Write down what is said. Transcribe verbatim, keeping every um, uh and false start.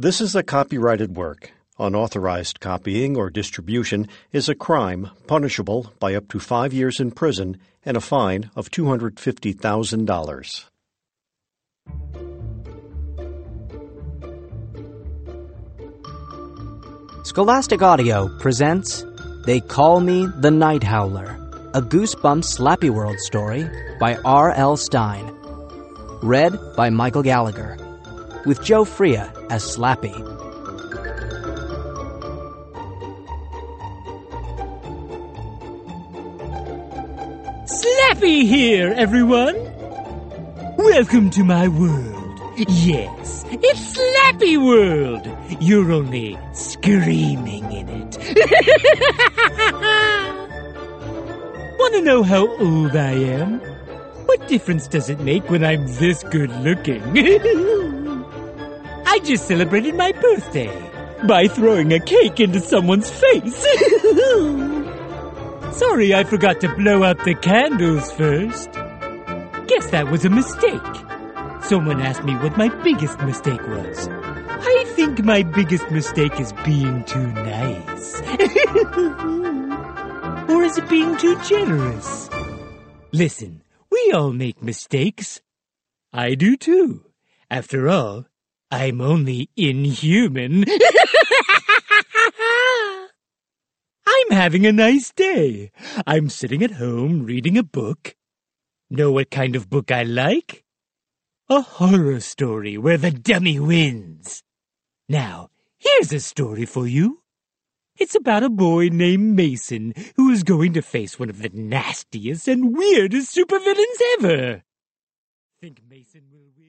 This is a copyrighted work. Unauthorized copying or distribution is a crime punishable by up to five years in prison and a fine of two hundred fifty thousand dollars. Scholastic Audio presents They Call Me the Night Howler, a Goosebumps Slappy World story by R L Stein. Read by Michael Gallagher, with Joe Freya as Slappy. Slappy here, everyone! Welcome to my world. Yes, it's Slappy World. You're only screaming in it. Want to know how old I am? What difference does it make when I'm this good looking? I just celebrated my birthday by throwing a cake into someone's face. Sorry I forgot to blow out the candles first. Guess that was a mistake. Someone asked me what my biggest mistake was. I think my biggest mistake is being too nice. Or is it being too generous? Listen, we all make mistakes. I do too. After all, I'm only inhuman. I'm having a nice day. I'm sitting at home reading a book. Know what kind of book I like? A horror story where the dummy wins. Now, here's a story for you. It's about a boy named Mason who is going to face one of the nastiest and weirdest supervillains ever. Think Mason will win?